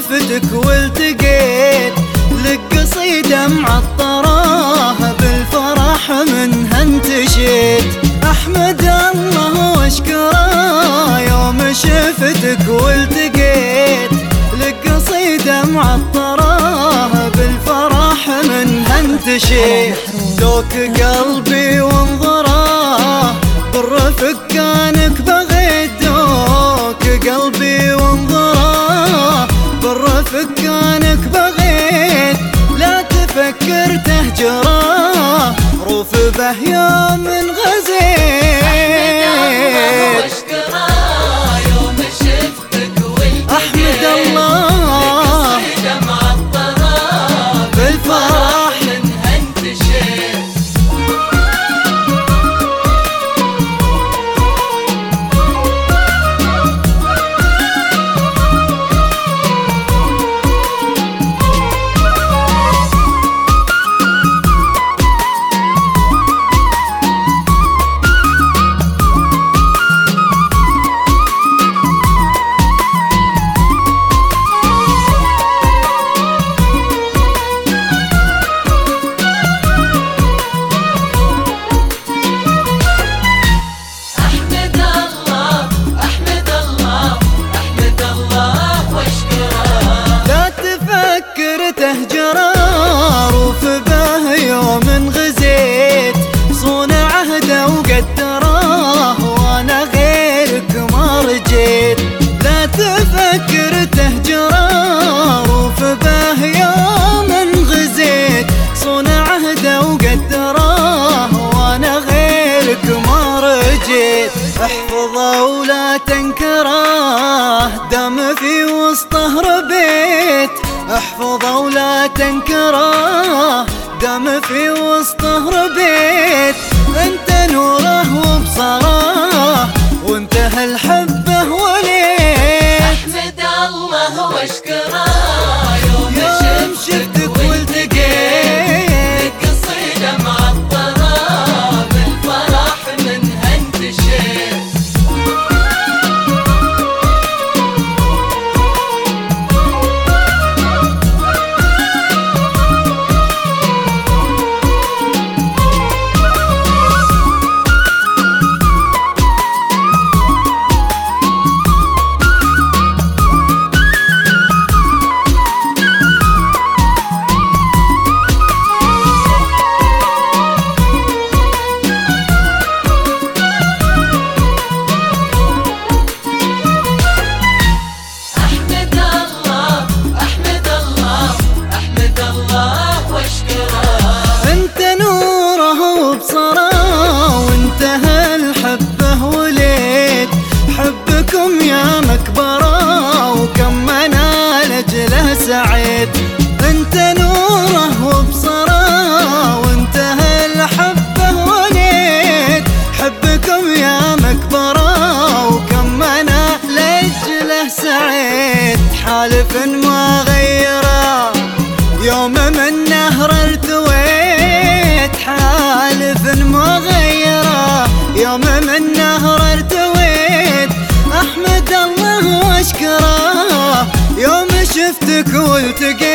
شفتك والتقيت لك قصيدة معطرة بالفرح منها انتشيت. احمد الله واشكره يوم شفتك والتقيت لك قصيدة معطرة بالفرح منها انتشيت. دوك قلبي وانظره بالرفق كانك بغيت، دوك قلبي وانظره بالرفق كانك بغيت. لا تفكر تهجره روف به يوم غزيت. احمد الله بالفرح منها انتشيت. تهجره روف به يوم غزيت. صون عهده وقدره وانا غيرك ما رجيت. لا تفكر تهجره روف به يوم غزيت. صون عهده وقدره وانا غيرك ما رجيت. احفظه ولا تنكره دم في وسطه ربيت. احفظه ولا تنكره دم في وسطه ربيت. انت نوره وبصره وانتهى الحبه وليت. احمد الله واشكره يوم شفتك والتقيت لك قصيدة معطرة بالفرح منها انتشيت. حبكم يا مكبره وكم انا لجله سعيد. انت نوره وبصره وانتهى الحبه وليد. حبكم يا مكبره وكم انا لجله سعيد. حالف ما غيره يوم من نهر ارتويت. حالف ما غيره يوم من نهر ارتويت. احمد الله واشكره يوم شفتك والتقيت